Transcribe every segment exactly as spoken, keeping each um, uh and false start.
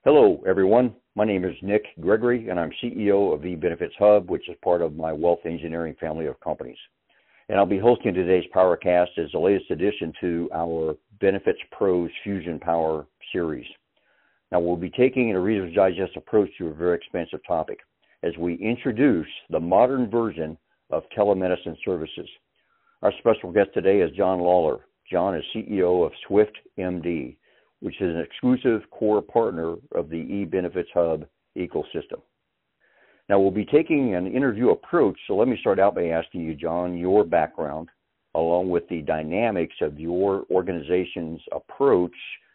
Hello, everyone. My name is Nick Gregory, and I'm C E O of eBenefits Hub, which is part of my Wealth Engineering family of companies. And I'll be hosting today's PowerCast as the latest addition to our Benefits Pros Fusion Power series. Now, we'll be taking a Reader's Digest approach to a very expansive topic as we introduce the modern version of telemedicine services. Our special guest today is John Lawler. John is C E O of Swift M D, which is an exclusive core partner of the eBenefits Hub ecosystem. Now, we'll be taking an interview approach, so let me start out by asking you, John, your background, along with the dynamics of your organization's approach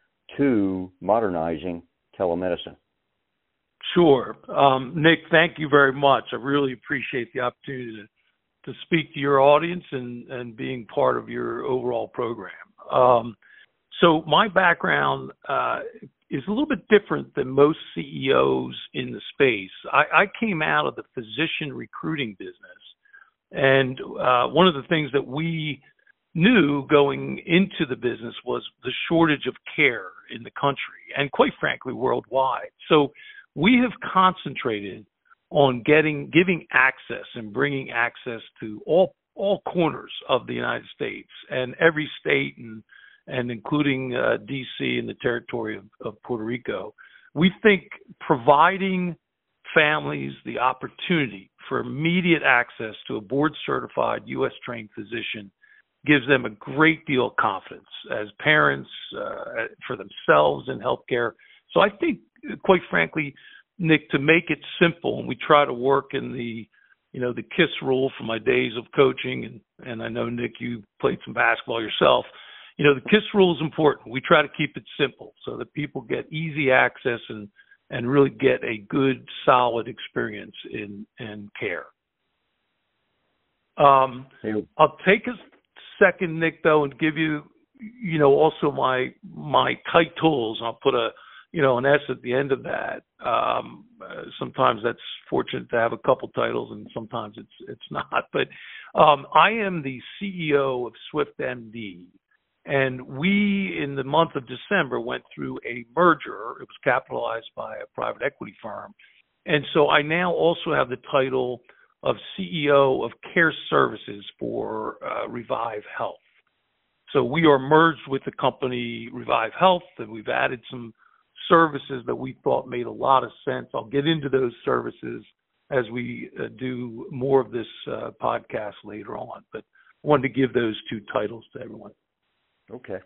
to modernizing telemedicine. Sure. Um, Nick, thank you very much. I really appreciate the opportunity to, to speak to your audience and, and being part of your overall program. Um, So my background uh, is a little bit different than most C E Os in the space. I, I came out of the physician recruiting business, and uh, one of the things that we knew going into the business was the shortage of care in the country, and quite frankly, worldwide. So we have concentrated on getting, giving access and bringing access to all all corners of the United States and every state and and including uh, D C and the territory of, of Puerto Rico. We think providing families the opportunity for immediate access to a board-certified U S trained physician gives them a great deal of confidence as parents, uh, for themselves in healthcare. So I think, quite frankly, Nick, to make it simple, and we try to work in the, you know, the KISS rule from my days of coaching, and, and I know, Nick, you played some basketball yourself. You know, the KISS rule is important. We try to keep it simple so that people get easy access and, and really get a good, solid experience in, in care. Um, I'll take a second, Nick, though, and give you, you know, also my my titles. I'll put a, you know, an S at the end of that. Um, uh, sometimes that's fortunate to have a couple titles, and sometimes it's it's not. But um, I am the C E O of Swift M D. And we, in the month of December, went through a merger. It was capitalized by a private equity firm. And so I now also have the title of C E O of Care Services for uh, Revive Health. So we are merged with the company Revive Health, and we've added some services that we thought made a lot of sense. I'll get into those services as we uh, do more of this uh, podcast later on. But I wanted to give those two titles to everyone. Okay.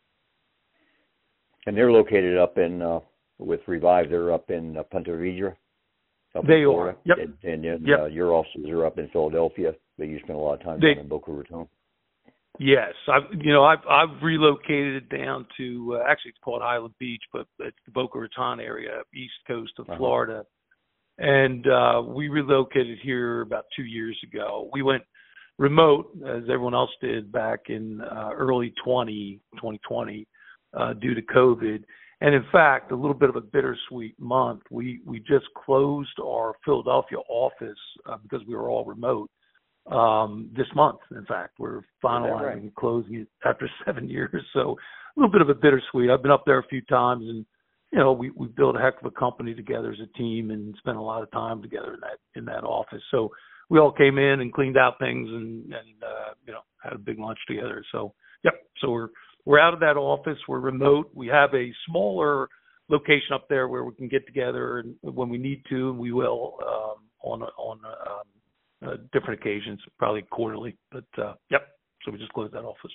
And they're located up in, uh, with Revive, they're up in uh, Punta Vedra? They are, yep. And, and then yep. Uh, your offices are up in Philadelphia, but you spend a lot of time they, down in Boca Raton. Yes. I've, you know, I've, I've relocated down to, uh, actually it's called Highland Beach, but it's the Boca Raton area, east coast of uh-huh. Florida. And uh, we relocated here about two years ago. We went remote, as everyone else did back in uh, early twenty twenty uh, due to COVID. And in fact, a little bit of a bittersweet month. We we just closed our Philadelphia office uh, because we were all remote um, this month. In fact, we're finalizing right? and closing it after seven years. So a little bit of a bittersweet. I've been up there a few times, and you know, we we built a heck of a company together as a team and spent a lot of time together in that in that office. So we all came in and cleaned out things and, and uh, you know, had a big lunch together. So, yep. So we're we're out of that office. We're remote. We have a smaller location up there where we can get together and when we need to, and we will um, on on um, uh, different occasions, probably quarterly. But uh, yep. So we just closed that office.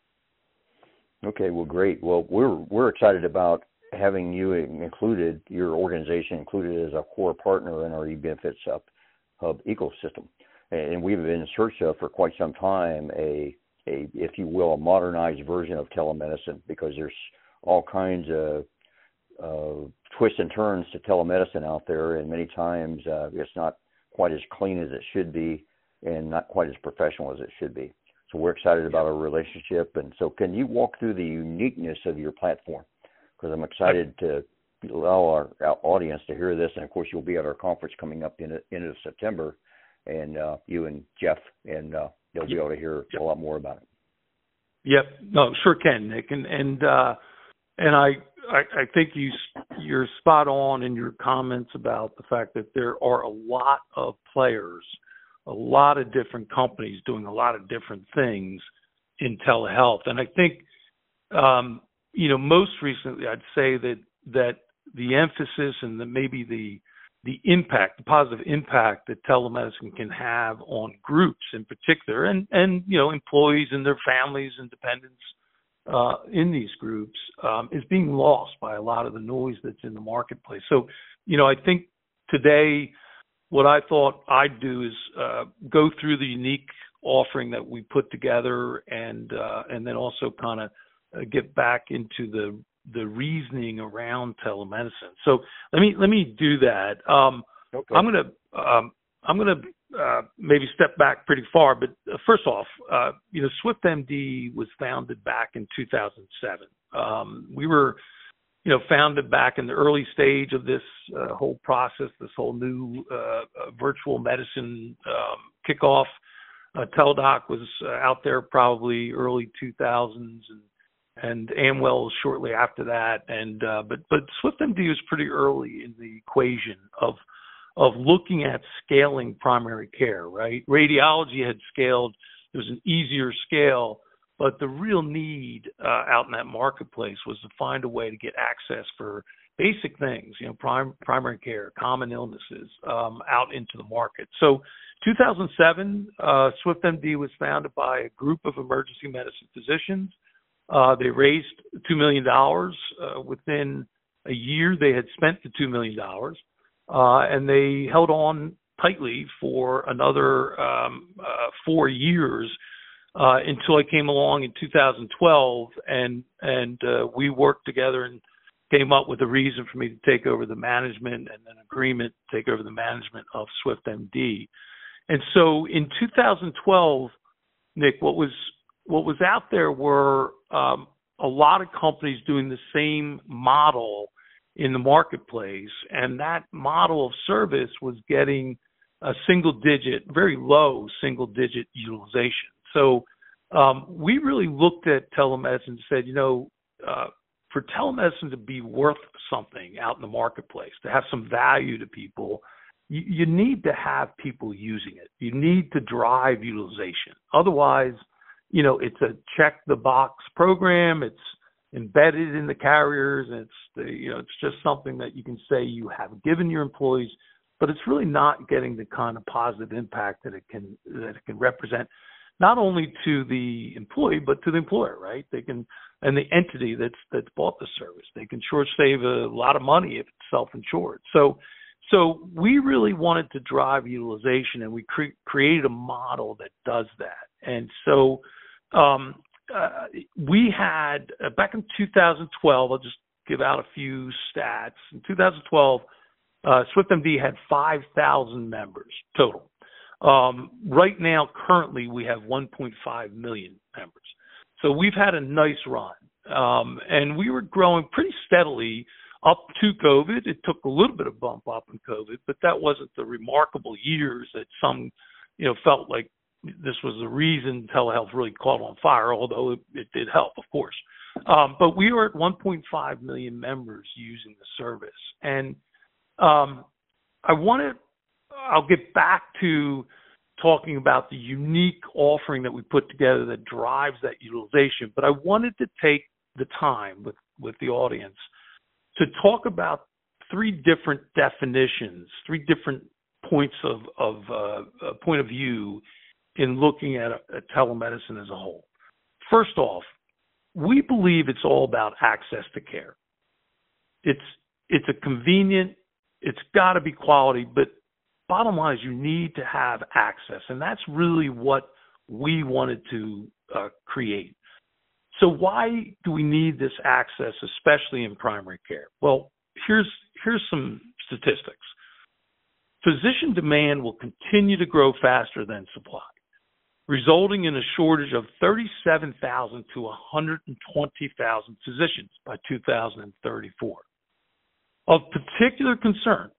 Okay. Well, great. Well, we're we're excited about having you included, your organization included as a core partner in our eBenefits Hub. Hub ecosystem, and we've been in search of for quite some time a, a, if you will, a modernized version of telemedicine, because there's all kinds of uh, twists and turns to telemedicine out there, and many times uh, it's not quite as clean as it should be, and not quite as professional as it should be. So we're excited about our relationship, and so can you walk through the uniqueness of your platform? Because I'm excited to allow our, our audience to hear this, and of course you'll be at our conference coming up in the end of September, and uh, you and Jeff, and uh, they'll be able to hear yep. a lot more about it. Yep, no, sure can, Nick, and and uh, and I, I I think you you're spot on in your comments about the fact that there are a lot of players, a lot of different companies doing a lot of different things in telehealth. And I think, um, you know, most recently, I'd say that that the emphasis and the, maybe the the impact, the positive impact that telemedicine can have on groups in particular, and and you know, employees and their families and dependents uh, in these groups, um, is being lost by a lot of the noise that's in the marketplace. So, you know, I think today, what I thought I'd do is uh, go through the unique offering that we put together, and uh, and then also kind of uh, get back into the the reasoning around telemedicine. So let me let me do that. Um, okay. I'm gonna um, I'm gonna uh, maybe step back pretty far, but uh, first off, uh, you know, SwiftMD was founded back in two thousand seven. Um, we were, you know, founded back in the early stage of this uh, whole process, this whole new uh, uh, virtual medicine um, kickoff. Uh, Teladoc was uh, out there probably early two thousands, and and Amwell was shortly after that. And uh, but but SwiftMD was pretty early in the equation of of looking at scaling primary care. Right, radiology had scaled; it was an easier scale. But the real need uh, out in that marketplace was to find a way to get access for basic things, you know, prim- primary care, common illnesses, um, out into the market. So two thousand seven, uh, SwiftMD was founded by a group of emergency medicine physicians. Uh, they raised two million dollars. Uh, within a year, they had spent the two million dollars, uh, and they held on tightly for another um, uh, four years uh, until I came along in two thousand twelve, and and uh, we worked together and came up with a reason for me to take over the management and an agreement to take over the management of SwiftMD. And so in two thousand twelve, Nick, what was what was out there were um, a lot of companies doing the same model in the marketplace, and that model of service was getting a single-digit, very low single-digit utilization. So um, we really looked at telemedicine and said, you know, uh, for telemedicine to be worth something out in the marketplace, to have some value to people, you, you need to have people using it. You need to drive utilization. Otherwise, you know, it's a check the box program. It's embedded in the carriers, and it's the, you know, it's just something that you can say you have given your employees, but it's really not getting the kind of positive impact that it can that it can represent, not only to the employee but to the employer, right? They can, and the entity that's that's bought the service. They can sure save a lot of money if it's self-insured. So, so we really wanted to drive utilization, and we cre- created a model that does that. And so um, uh, we had uh, back in two thousand twelve. I'll just give out a few stats. In two thousand twelve, uh, SwiftMD had five thousand members total. Um, right now, currently, we have one point five million members. So we've had a nice run, um, and we were growing pretty steadily up to COVID. It took a little bit of bump up in COVID, but that wasn't the remarkable years that some, you know, felt like this was the reason telehealth really caught on fire, although it, it did help, of course. Um, but we were at one point five million members using the service. And um, I want to, I'll get back to talking about the unique offering that we put together that drives that utilization. But I wanted to take the time with, with the audience to talk about three different definitions, three different points of, of uh, a point of view in looking at, at telemedicine as a whole. First off, we believe it's all about access to care. It's it's a convenient, it's got to be quality, but bottom line is you need to have access, and that's really what we wanted to uh, create. So why do we need this access, especially in primary care? Well, here's here's some statistics. Physician demand will continue to grow faster than supply, resulting in a shortage of thirty-seven thousand to one hundred twenty thousand physicians by two thousand thirty-four. Of particular concern,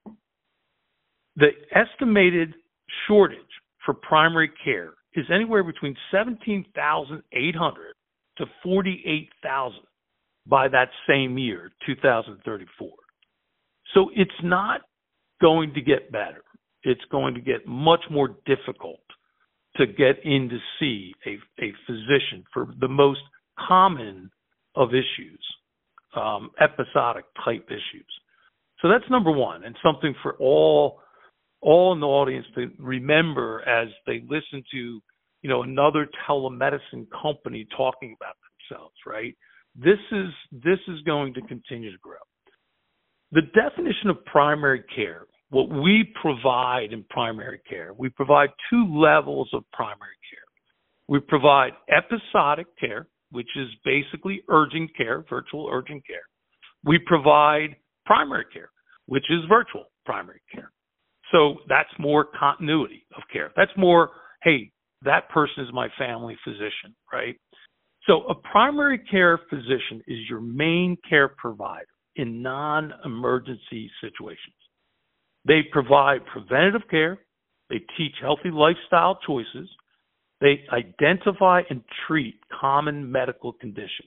the estimated shortage for primary care is anywhere between seventeen thousand eight hundred to forty-eight thousand by that same year, two thousand thirty-four. So it's not going to get better. It's going to get much more difficult to get in to see a, a physician for the most common of issues, um, episodic type issues. So that's number one, and something for all all in the audience to remember as they listen to, you know, another telemedicine company talking about themselves, right? This is this is going to continue to grow. The definition of primary care, what we provide in primary care, we provide two levels of primary care. We provide episodic care, which is basically urgent care, virtual urgent care. We provide primary care, which is virtual primary care. So that's more continuity of care. That's more, hey, that person is my family physician, right? So a primary care physician is your main care provider in non-emergency situations. They provide preventative care. They teach healthy lifestyle choices. They identify and treat common medical conditions.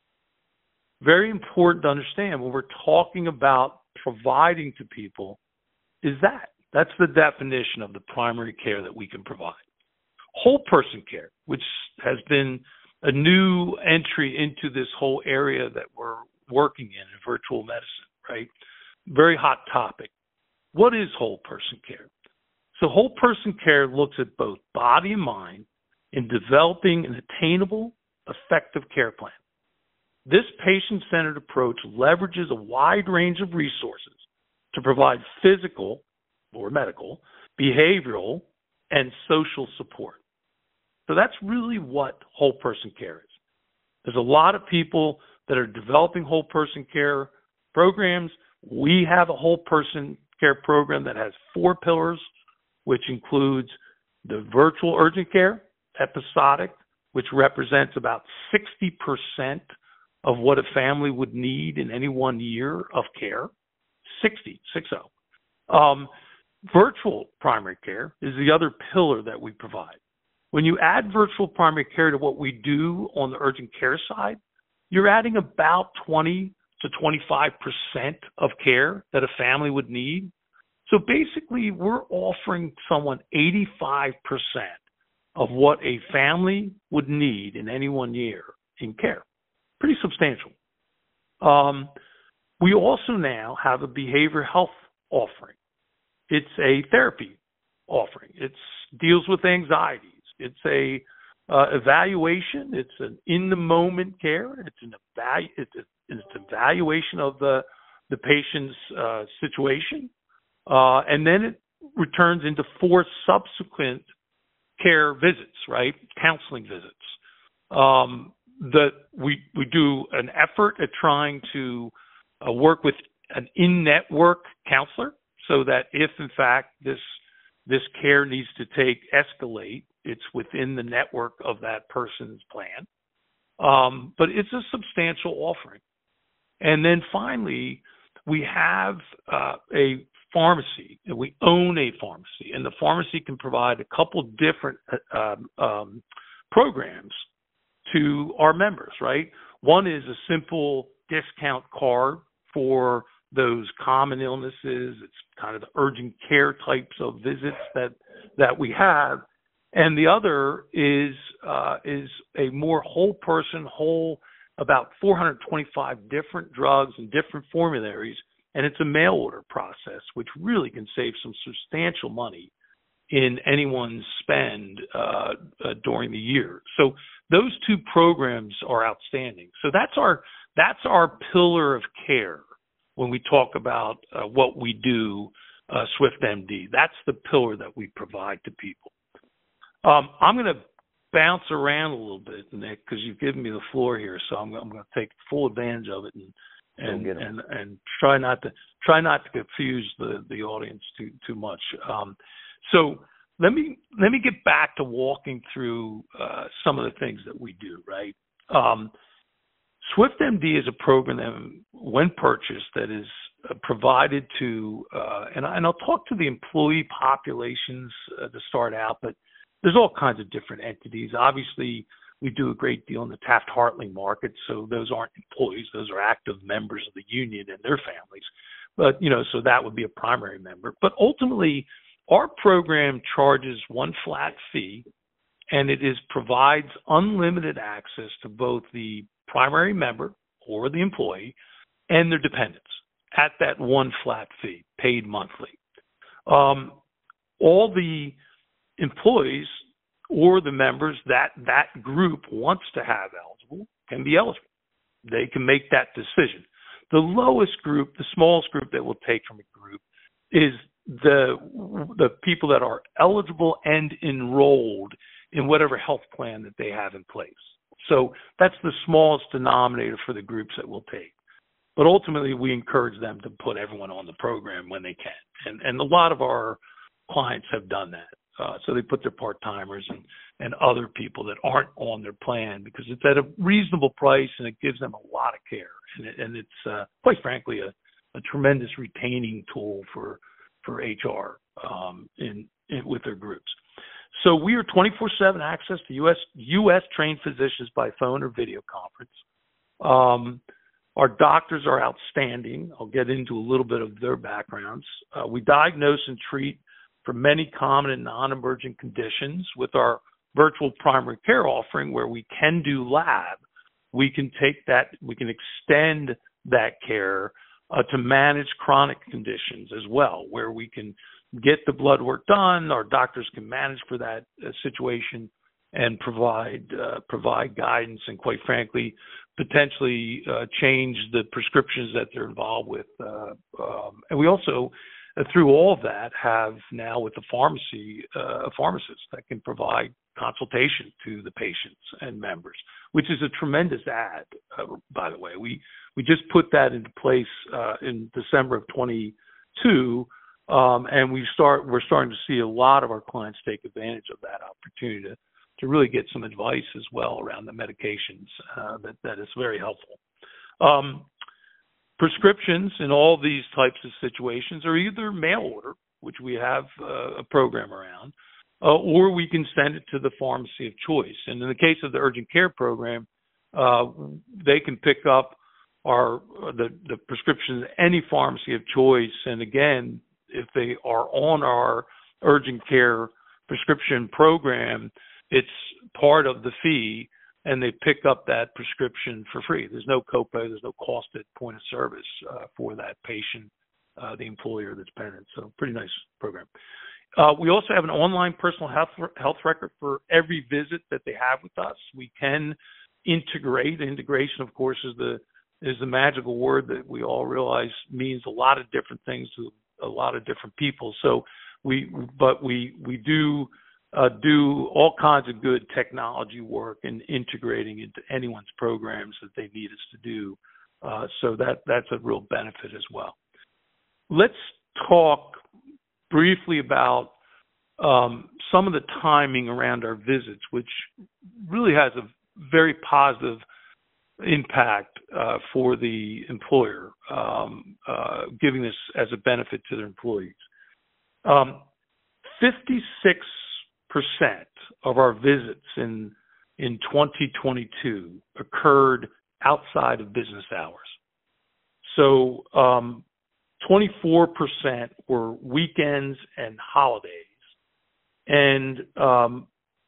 Very important to understand when we're talking about providing to people is that. That's the definition of the primary care that we can provide. Whole person care, which has been a new entry into this whole area that we're working in, in virtual medicine, right? Very hot topic. What is whole person care? So whole person care looks at both body and mind in developing an attainable, effective care plan. This patient-centered approach leverages a wide range of resources to provide physical or medical, behavioral, and social support. So that's really what whole person care is. There's a lot of people that are developing whole person care programs. We have a whole person care program that has four pillars, which includes the virtual urgent care, episodic, which represents about sixty percent of what a family would need in any one year of care. sixty, six oh. Um, virtual primary care is the other pillar that we provide. When you add virtual primary care to what we do on the urgent care side, you're adding about twenty to twenty-five percent of care that a family would need. So basically, we're offering someone eighty-five percent of what a family would need in any one year in care. Pretty substantial. Um, we also now have a behavioral health offering. It's a therapy offering. It deals with anxieties. It's a uh, evaluation. It's an in-the-moment care. It's an evalu- it's, a, it's an evaluation of the the patient's uh, situation, uh, and then it returns into four subsequent care visits, right? Counseling visits. Um, that we we do an effort at trying to uh, work with an in-network counselor, so that if in fact this this care needs to take escalate, it's within the network of that person's plan. Um, but it's a substantial offering. And then finally, we have uh, a pharmacy, and we own a pharmacy, and the pharmacy can provide a couple different uh, um, programs to our members, right? One is a simple discount card for those common illnesses. It's kind of the urgent care types of visits that that we have. And the other is uh, is a more whole person, whole, about four hundred twenty-five different drugs and different formularies, and it's a mail order process, which really can save some substantial money in anyone's spend uh, uh, during the year. So those two programs are outstanding. So that's our that's our pillar of care when we talk about uh, what we do, uh, SwiftMD. That's the pillar that we provide to people. Um, I'm going to bounce around a little bit, Nick, because you've given me the floor here, so I'm, I'm going to take full advantage of it and and, and and try not to try not to confuse the, the audience too too much. Um, so let me let me get back to walking through uh, some of the things that we do. Right, um, SwiftMD is a program that, when purchased, that is uh, provided to, uh, and, and I'll talk to the employee populations uh, to start out, but there's all kinds of different entities. Obviously, we do a great deal in the Taft-Hartley market, so those aren't employees. Those are active members of the union and their families. But, you know, so that would be a primary member. But ultimately, our program charges one flat fee, and it is provides unlimited access to both the primary member or the employee and their dependents at that one flat fee, paid monthly. Um, all the employees or the members that that group wants to have eligible can be eligible. They can make that decision. The lowest group, the smallest group that we'll take from a group is the the people that are eligible and enrolled in whatever health plan that they have in place. So that's the smallest denominator for the groups that we'll take. But ultimately, we encourage them to put everyone on the program when they can. And, and a lot of our clients have done that. Uh, so they put their part-timers and, and other people that aren't on their plan because it's at a reasonable price and it gives them a lot of care. And, it, and it's, uh, quite frankly, a, a tremendous retaining tool for, for H R um, in, in, with their groups. So we are twenty-four seven access to U S U S trained physicians by phone or video conference. Um, our doctors are outstanding. I'll get into a little bit of their backgrounds. Uh, we diagnose and treat for many common and non-emergent conditions. With our virtual primary care offering where we can do lab, we can take that, we can extend that care uh, to manage chronic conditions as well, where we can get the blood work done. Our doctors can manage for that uh, situation and provide uh, provide guidance and, quite frankly, potentially uh, change the prescriptions that they're involved with. Uh, um, and we also, uh, through all of that, have now with the pharmacy uh, a pharmacist that can provide consultation to the patients and members, which is a tremendous add. Uh, by the way, we we just put that into place uh, in December of twenty-two. Um, and we start, we're starting to see a lot of our clients take advantage of that opportunity to, to really get some advice as well around the medications. Uh, that, that is very helpful. Um, prescriptions in all these types of situations are either mail order, which we have uh, a program around, uh, or we can send it to the pharmacy of choice. And in the case of the urgent care program, uh, they can pick up our the, the prescriptions at any pharmacy of choice. And again, if they are on our urgent care prescription program, it's part of the fee, and they pick up that prescription for free. There's no copay, there's no cost at point of service uh, for that patient, uh, the employer that's paying it. So pretty nice program. Uh, we also have an online personal health health record for every visit that they have with us. We can integrate. Integration, of course, is the is the magical word that we all realize means a lot of different things to a lot of different people. So we, but we, we do uh, do all kinds of good technology work and integrating into anyone's programs that they need us to do. Uh, so that, that's a real benefit as well. Let's talk briefly about um, some of the timing around our visits, which really has a very positive impact uh, for the employer, um, uh, giving this as a benefit to their employees. Um, fifty-six percent of our visits in in twenty twenty-two occurred outside of business hours. So um, twenty-four percent were weekends and holidays, and um,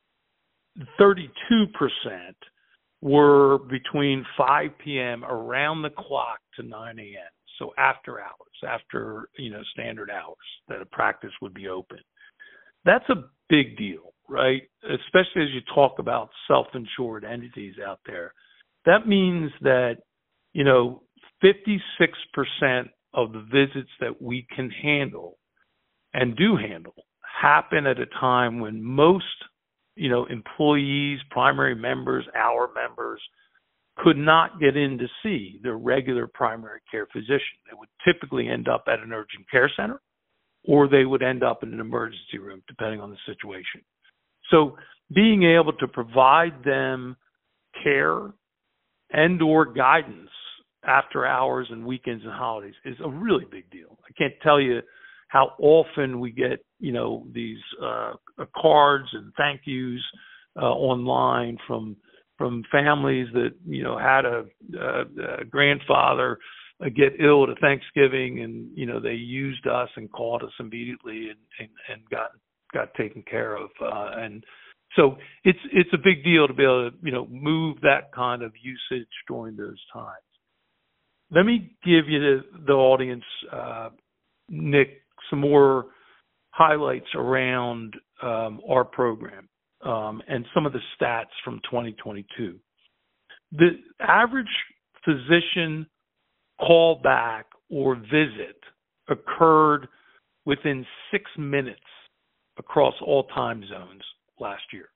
thirty-two percent were between five p.m. around the clock to nine a.m. So after hours, after, you know, standard hours that a practice would be open. That's a big deal, right? Especially as you talk about self-insured entities out there. That means that, you know, fifty-six percent of the visits that we can handle and do handle happen at a time when most, you know, employees, primary members, our members could not get in to see their regular primary care physician. They would typically end up at an urgent care center, or they would end up in an emergency room, depending on the situation. So being able to provide them care and or guidance after hours and weekends and holidays is a really big deal. I can't tell you how often we get, you know, these uh, cards and thank yous uh, online from from families that, you know, had a, a, a grandfather uh, get ill at a Thanksgiving, and you know they used us and called us immediately and and, and got got taken care of. Uh, and so it's it's a big deal to be able to you know move that kind of usage during those times. Let me give you the, the audience, uh, Nick, some more highlights around um, our program um, and some of the stats from twenty twenty-two. The average physician callback or visit occurred within six minutes across all time zones last year.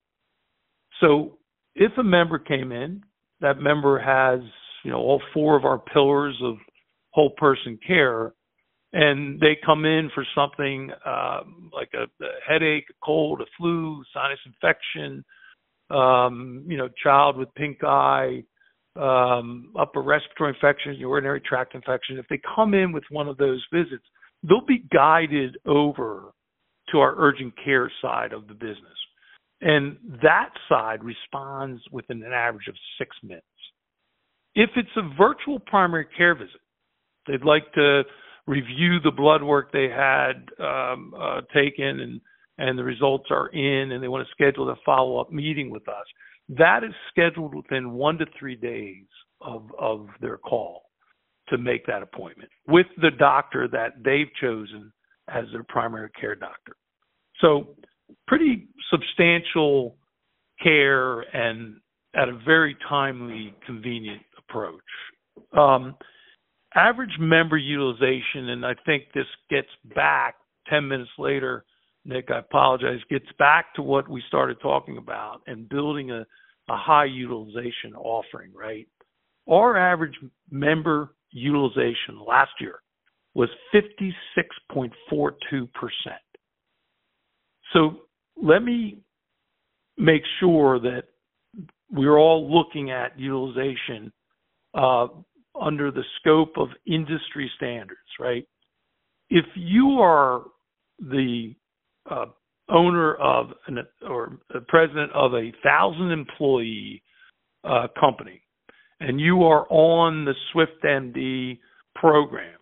So if a member came in, that member has, you know, all four of our pillars of whole person care, and they come in for something um, like a, a headache, a cold, a flu, sinus infection, um, you know, child with pink eye, um, upper respiratory infections, urinary tract infection. If they come in with one of those visits, they'll be guided over to our urgent care side of the business. And that side responds within an average of six minutes. If it's a virtual primary care visit, they'd like to review the blood work they had um, uh, taken and, and the results are in, and they want to schedule a follow-up meeting with us, that is scheduled within one to three days of, of their call to make that appointment with the doctor that they've chosen as their primary care doctor. So pretty substantial care and at a very timely, convenient approach. Um, average member utilization, and I think this gets back ten minutes later, Nick, I apologize, gets back to what we started talking about and building a, a high utilization offering, right? Our average member utilization last year was fifty-six point four two percent. So let me make sure that we're all looking at utilization uh, under the scope of industry standards, right? If you are the uh, owner of an, or the president of a thousand employee uh, company, and you are on the SwiftMD program,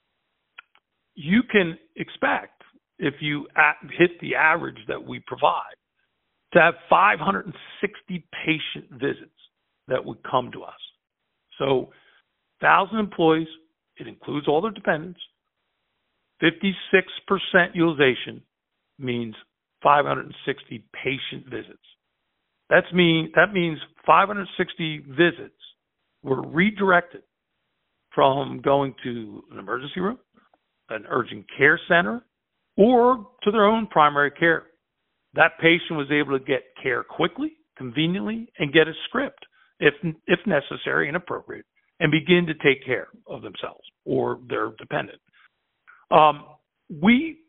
you can expect, if you at, hit the average that we provide, to have five hundred sixty patient visits that would come to us. So one thousand employees, it includes all their dependents, fifty-six percent utilization means five hundred sixty patient visits. That's mean, that means five hundred sixty visits were redirected from going to an emergency room, an urgent care center, or to their own primary care. That patient was able to get care quickly, conveniently, and get a script if if necessary and appropriate, and begin to take care of themselves or their dependent. Um, we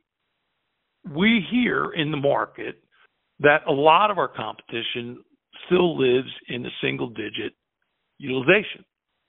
we hear in the market that a lot of our competition still lives in the single-digit utilization.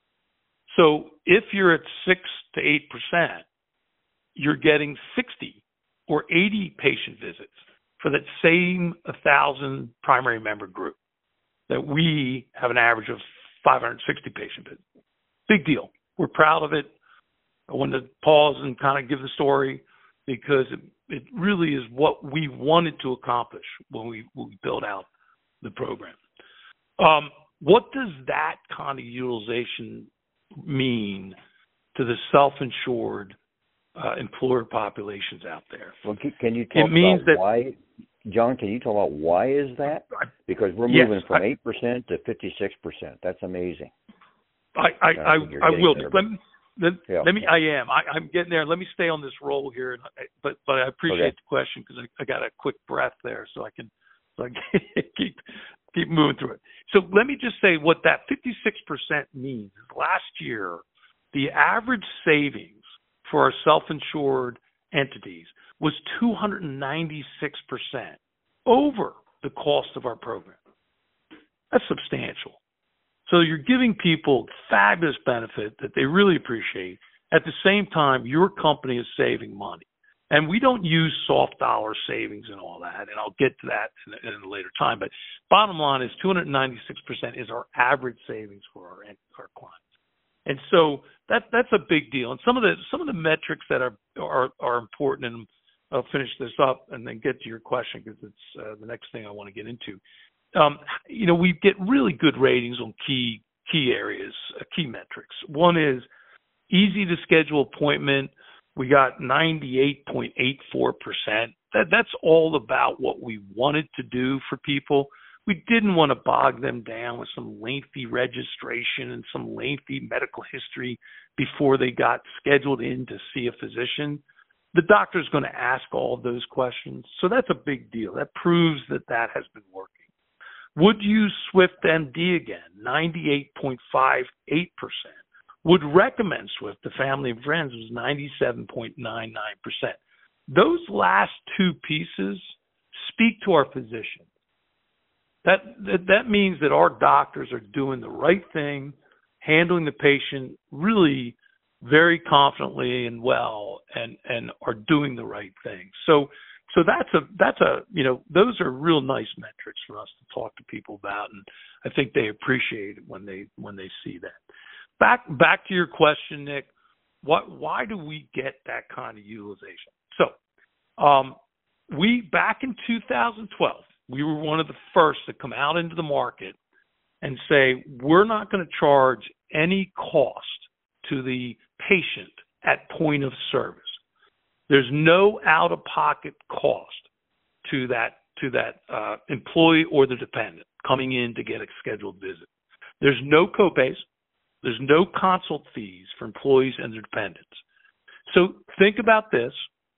So if you're at six to eight percent, you're getting sixty or eighty patient visits for that same one thousand primary member group that we have an average of five hundred sixty patient visits. Big deal. We're proud of it. I wanted to pause and kind of give the story because it, it really is what we wanted to accomplish when we, when we built out the program. Um, what does that kind of utilization mean to the self-insured uh, employer populations out there? Well, can you talk it means about that, why, John, can you talk about why is that? Because we're yes, moving from I, eight percent to fifty-six percent. That's amazing. I, I, I, I will. There, let me, let, yeah. let me, I am. I, I'm getting there. Let me stay on this roll here. But, but I appreciate okay. the question because I, I got a quick breath there so I can, so I can keep, keep moving through it. So let me just say what that fifty-six percent means. Last year, the average savings for our self-insured entities was two hundred ninety-six percent over the cost of our program. That's substantial. So you're giving people fabulous benefit that they really appreciate. At the same time, your company is saving money. And we don't use soft dollar savings and all that, and I'll get to that in a, in a later time. But bottom line is two hundred ninety-six percent is our average savings for our, our clients. And so that that's a big deal. And some of the some of the metrics that are are, are important, and I'll finish this up and then get to your question because it's uh, the next thing I want to get into. Um, you know, we get really good ratings on key key areas, uh, key metrics. One is easy to schedule appointment. We got ninety-eight point eight four percent. That that's all about what we wanted to do for people. We didn't want to bog them down with some lengthy registration and some lengthy medical history before they got scheduled in to see a physician. The doctor's going to ask all of those questions. So that's a big deal. That proves that that has been working. Would use Swift M D again, ninety-eight point five eight percent. Would recommend Swift to family and friends was ninety-seven point nine nine percent. Those last two pieces speak to our physicians. That, that that means that our doctors are doing the right thing, handling the patient really very confidently and well, and, and are doing the right thing. So so that's a that's a you know those are real nice metrics for us to talk to people about, and I think they appreciate it when they when they see that. Back back to your question, Nick. What why do we get that kind of utilization? So um, we back in two thousand twelve. We were one of the first to come out into the market and say, we're not going to charge any cost to the patient at point of service. There's no out-of-pocket cost to that to that uh, employee or the dependent coming in to get a scheduled visit. There's no copays. There's no consult fees for employees and their dependents. So think about this.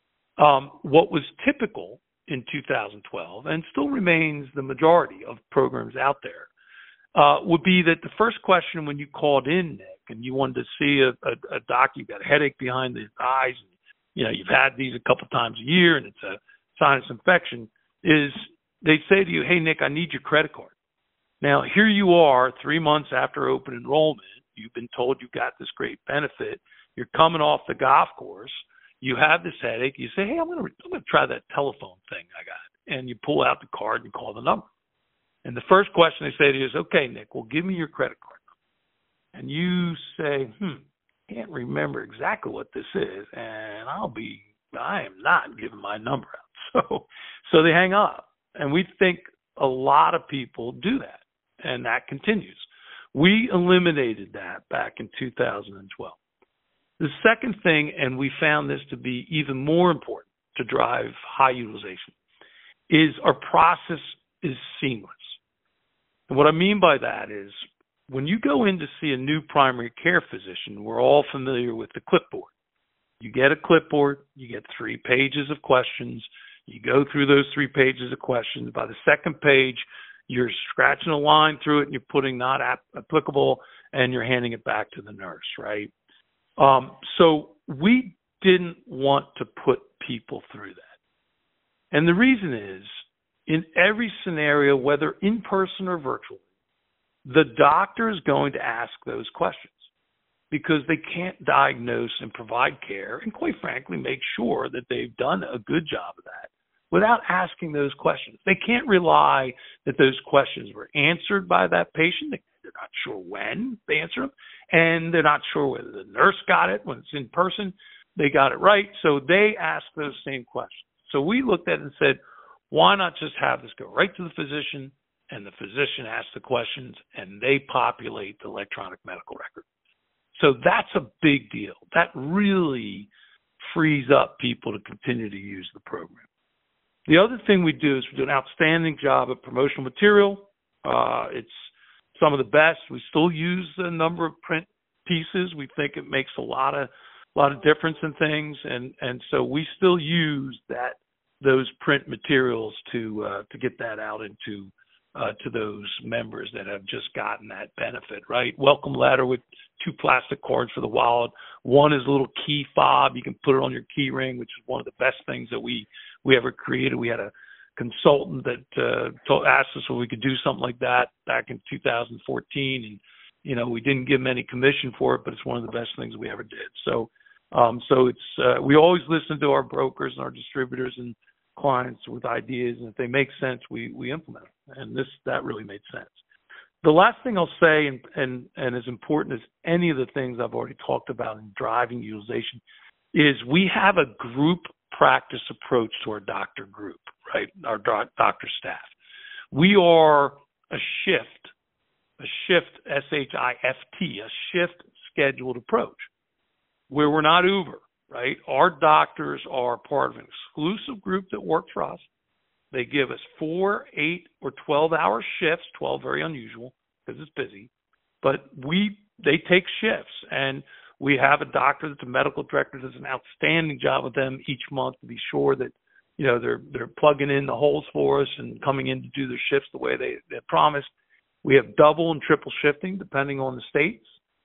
Um, what was typical in two thousand twelve, and still remains the majority of programs out there, uh, would be that the first question when you called in, Nick, and you wanted to see a, a, a doc, you've got a headache behind the eyes, and, you know, you've had these a couple times a year, and it's a sinus infection, is they say to you, hey, Nick, I need your credit card. Now, here you are, three months after open enrollment, you've been told you've got this great benefit, you're coming off the golf course, you have this headache, you say, hey, I'm going to I'm going to try that telephone thing I got. And you pull out the card and call the number. And the first question they say to you is, okay, Nick, well, give me your credit card number. And you say, hmm, can't remember exactly what this is, and I'll be, I am not giving my number out. So, so they hang up. And we think a lot of people do that, and that continues. We eliminated that back in two thousand twelve. The second thing, and we found this to be even more important to drive high utilization, is our process is seamless. And what I mean by that is when you go in to see a new primary care physician, we're all familiar with the clipboard. You get a clipboard, you get three pages of questions, you go through those three pages of questions. By the second page, you're scratching a line through it and you're putting not ap- applicable and you're handing it back to the nurse, right? Um, so we didn't want to put people through that. And the reason is, in every scenario, whether in person or virtually, the doctor is going to ask those questions because they can't diagnose and provide care and, quite frankly, make sure that they've done a good job of that without asking those questions. They can't rely that those questions were answered by that patient. They're not sure when they answer them, and they're not sure whether the nurse got it when it's in person. They got it right, so they ask those same questions. So we looked at it and said, why not just have this go right to the physician, and the physician asks the questions, and they populate the electronic medical record. So that's a big deal. That really frees up people to continue to use the program. The other thing we do is we do an outstanding job of promotional material. Uh, it's some of the best. We still use a number of print pieces. We think it makes a lot of a lot of difference in things, and and so we still use that those print materials to uh, to get that out into uh, to those members that have just gotten that benefit. Right, welcome letter with two plastic cards for the wallet. One is a little key fob. You can put it on your key ring, which is one of the best things that we we ever created. We had a consultant that uh, told, asked us if we could do something like that back in two thousand fourteen, and you know we didn't give him any commission for it, but it's one of the best things we ever did. So, um, so it's uh, we always listen to our brokers and our distributors and clients with ideas, and if they make sense, we we implement them. And this that really made sense. the last thing I'll say, and, and, and as important as any of the things I've already talked about in driving utilization, is we have a group practice approach to our doctor group, right? Our doc, doctor staff. We are a shift, a shift, S H I F T, a shift scheduled approach, where we're not Uber, right? Our doctors are part of an exclusive group that work for us. They give us four, eight, or twelve-hour shifts. twelve, very unusual because it's busy. But we they take shifts, and we have a doctor that's a medical director that does an outstanding job with them each month to be sure that, you know, they're they're plugging in the holes for us and coming in to do their shifts the way they, they promised. We have double and triple shifting depending on the states.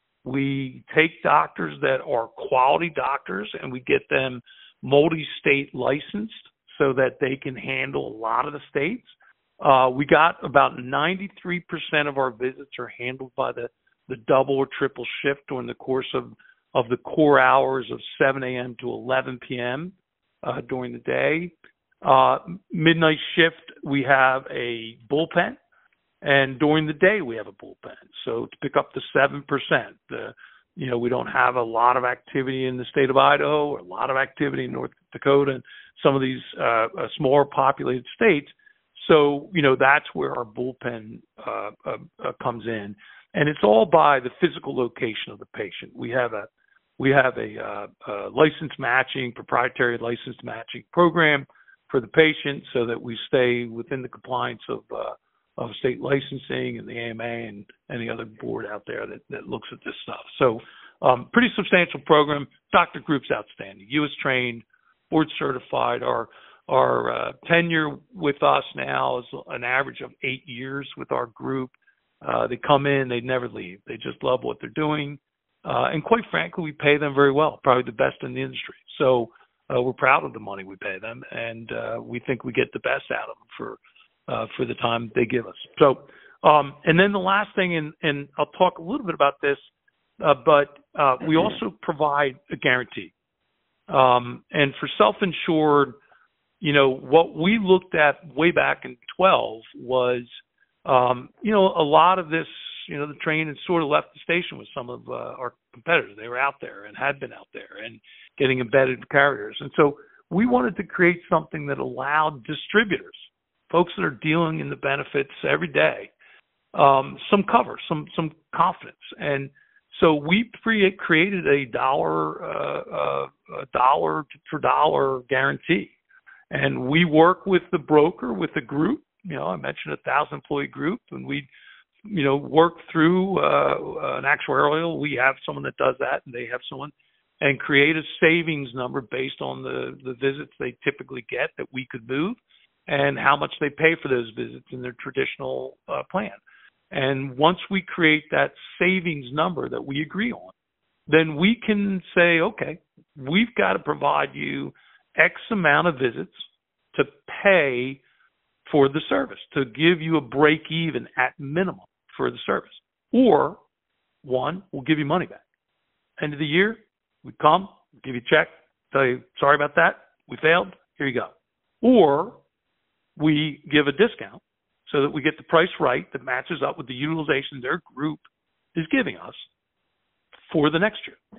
We take doctors that are quality doctors and we get them multi-state licensed so that they can handle a lot of the states. Uh, we got about ninety-three percent of our visits are handled by the, the double or triple shift during the course of, of the core hours of seven a.m. to eleven p.m. Uh, during the day. Uh, midnight shift, we have a bullpen, and during the day we have a bullpen. So to pick up the seven percent, the, you know, we don't have a lot of activity in the state of Idaho or a lot of activity in North Dakota and some of these uh, uh, smaller populated states. So, you know, that's where our bullpen uh, uh, uh, comes in. And it's all by the physical location of the patient. We have a we have a, uh, a license matching, proprietary license matching program for the patient so that we stay within the compliance of uh, of state licensing and the A M A and any other board out there that, that looks at this stuff. So um, pretty substantial program. Doctor group's outstanding. U S trained, board certified. Our our uh, tenure with us now is an average of eight years with our group. Uh, they come in, they never leave. They just love what they're doing. Uh, and quite frankly, we pay them very well, probably the best in the industry. So uh, we're proud of the money we pay them, and uh, we think we get the best out of them for uh, for the time they give us. So, um, and then the last thing, and, and I'll talk a little bit about this, uh, but uh, we also provide a guarantee. Um, and for self-insured, you know, what we looked at way back in twelve was, um, you know, a lot of this, you know, the train had sort of left the station with some of uh, our competitors. They were out there and had been out there and getting embedded in carriers. And so we wanted to create something that allowed distributors, folks that are dealing in the benefits every day, um, some cover, some some confidence. And so we pre- created a dollar, uh, uh, a dollar for dollar guarantee. And we work with the broker, with the group. You know, I mentioned a thousand employee group, and we, you know, work through uh, an actuarial. We have someone that does that, and they have someone, and create a savings number based on the, the visits they typically get that we could move and how much they pay for those visits in their traditional uh, plan. And once we create that savings number that we agree on, then we can say, okay, we've got to provide you X amount of visits to pay for the service, to give you a break even at minimum for the service. Or, one, we'll give you money back. End of the year, we come, give you a check, tell you, sorry about that, we failed, here you go. Or we give a discount so that we get the price right that matches up with the utilization their group is giving us for the next year.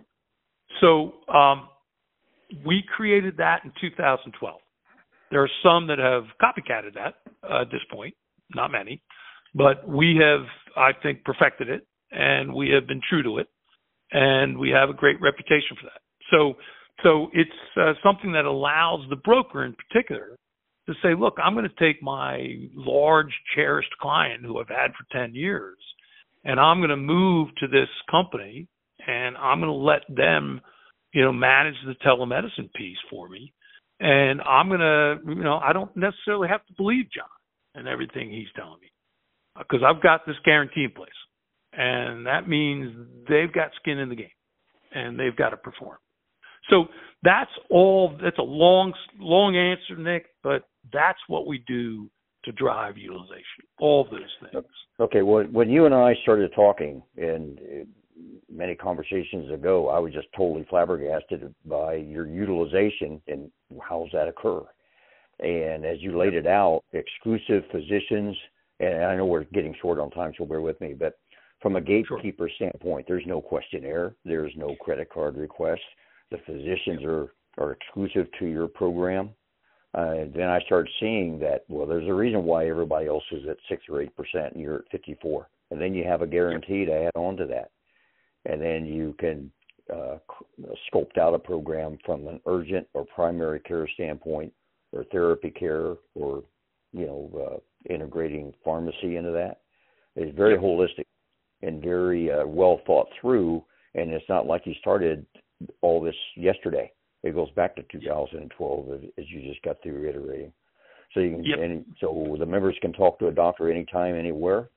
So um, we created that in two thousand twelve. There are some that have copycatted that uh, at this point, not many, but we have, I think, perfected it, and we have been true to it, and we have a great reputation for that. So, so it's uh, something that allows the broker in particular to say, look, I'm going to take my large, cherished client who I've had for ten years, and I'm going to move to this company, and I'm going to let them, you know, manage the telemedicine piece for me. And I'm going to, you know, I don't necessarily have to believe John and everything he's telling me because I've got this guarantee in place. And that means they've got skin in the game and they've got to perform. So that's all, that's a long, long answer, Nick, but that's what we do to drive utilization, all of those things. Okay, well, when you and I started talking and many conversations ago, I was just totally flabbergasted by your utilization and how does that occur? And as you laid it out, exclusive physicians, and I know we're getting short on time, so bear with me, but from a gatekeeper Sure. standpoint, there's no questionnaire, there's no credit card request. The physicians are, are exclusive to your program. Uh, then I started seeing that, well, there's a reason why everybody else is at six or eight percent and you're at fifty-four. And then you have a guarantee to add on to that. And then you can uh, sculpt out a program from an urgent or primary care standpoint, or therapy care, or, you know, uh, integrating pharmacy into that. It's very Yep. holistic and very uh, well thought through. And it's not like you started all this yesterday. It goes back to two thousand twelve, as you just got through reiterating. So you can, Yep. and so the members can talk to a doctor anytime, anywhere,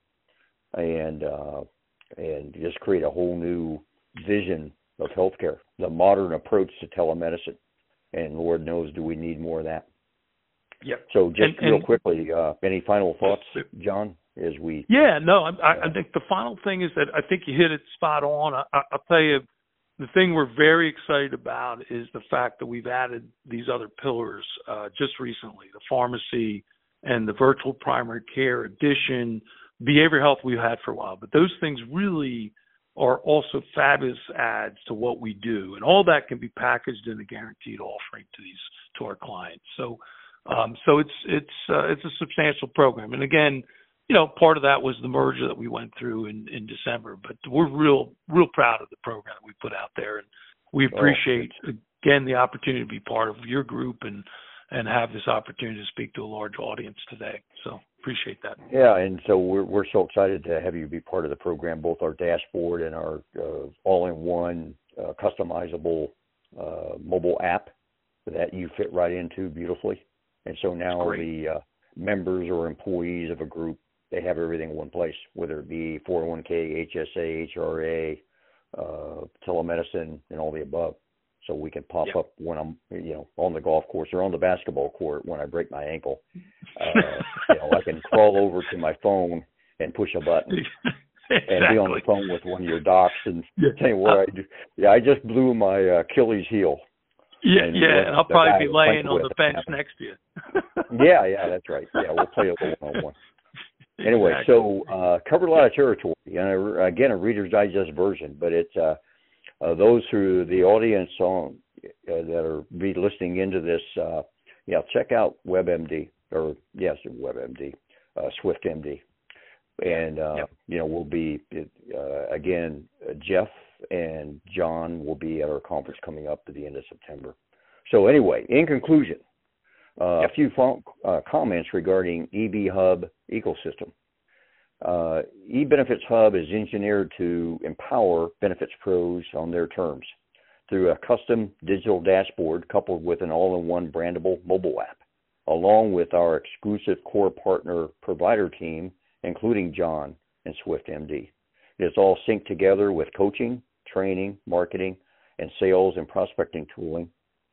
and uh, and just create a whole new vision of healthcare, the modern approach to telemedicine. And Lord knows, do we need more of that? Yep. So just And, real and, quickly, uh, any final thoughts, John, as we? Yeah, no, I, I I think the final thing is that I think you hit it spot on. I, I, I'll tell you, the thing we're very excited about is the fact that we've added these other pillars uh, just recently, the pharmacy and the virtual primary care addition, behavioral health we've had for a while. But those things really are also fabulous adds to what we do. And all that can be packaged in a guaranteed offering to these, to our clients. So, um, so it's, it's, uh, it's a substantial program. And again, you know, part of that was the merger that we went through in, in December, but we're real, real proud of the program we put out there. And we appreciate, oh, again, the opportunity to be part of your group and, and have this opportunity to speak to a large audience today. So appreciate that. Yeah, and so we're we're so excited to have you be part of the program, both our dashboard and our uh, all-in-one uh, customizable uh, mobile app that you fit right into beautifully. And so now the uh, members or employees of a group, they have everything in one place, whether it be four oh one k, H S A, H R A, uh, telemedicine, and all the above. So we can pop yep. up when I'm, you know, on the golf course or on the basketball court when I break my ankle. Uh, you know, I can crawl over to my phone and push a button exactly. and be on the phone with one of your docs and yeah. tell you what I do. Yeah, I just blew my uh, Achilles heel. Yeah, and yeah, and I'll probably be laying on the bench happened. next to you. yeah, yeah, that's right. Yeah, we'll play a little one-on-one. Anyway, exactly. so uh, covered a lot of territory. And again, a Reader's Digest version, but it's uh, uh, those who the audience on uh, that are be listening into this. Uh, yeah, check out WebMD or yes, WebMD, uh, SwiftMD, and uh, yep. you know we'll be uh, again. Uh, Jeff and John will be at our conference coming up at the end of September. So anyway, in conclusion. Uh, yep. A few phone, uh, comments regarding E B Hub ecosystem. Uh, eBenefits Hub is engineered to empower benefits pros on their terms through a custom digital dashboard coupled with an all-in-one brandable mobile app, along with our exclusive core partner provider team, including John and SwiftMD. It is all synced together with coaching, training, marketing, and sales and prospecting tooling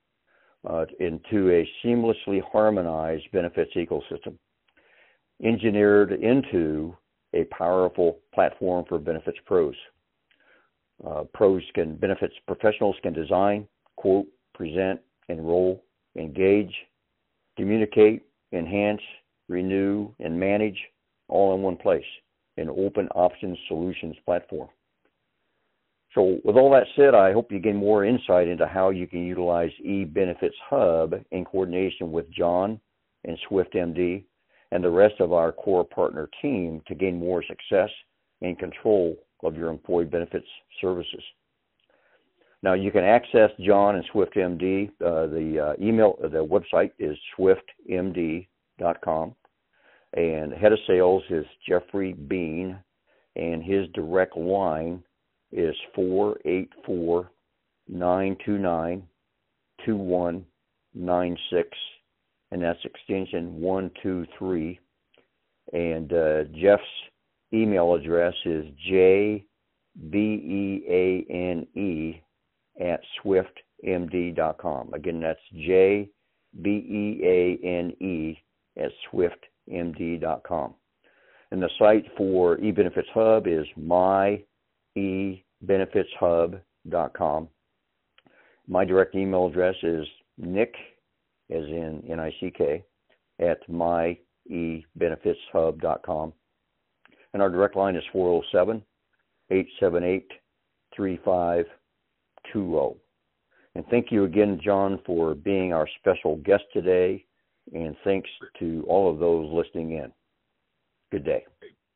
Uh, into a seamlessly harmonized benefits ecosystem, engineered into a powerful platform for benefits pros. Uh, pros can, benefits professionals can design, quote, present, enroll, engage, communicate, enhance, renew, and manage all in one place, an open options solutions platform. So with all that said, I hope you gain more insight into how you can utilize eBenefits Hub in coordination with John and SwiftMD and the rest of our core partner team to gain more success and control of your employee benefits services. Now, you can access John and SwiftMD. Uh, the uh, email, the website is swift m d dot com, and head of sales is Jeffrey Bean, and his direct line is four eight four, nine two nine, two one nine six, and that's extension one two three. And uh, Jeff's email address is j b e a n e at swift m d dot com. Again, that's j b e a n e at swift m d dot com. And the site for eBenefits Hub is my e benefits hub dot com. My direct email address is nick, as in N I C K, at my e benefits hub dot com. And our direct line is four oh seven, eight seven eight, three five two zero. And thank you again, John, for being our special guest today. And thanks to all of those listening in. Good day.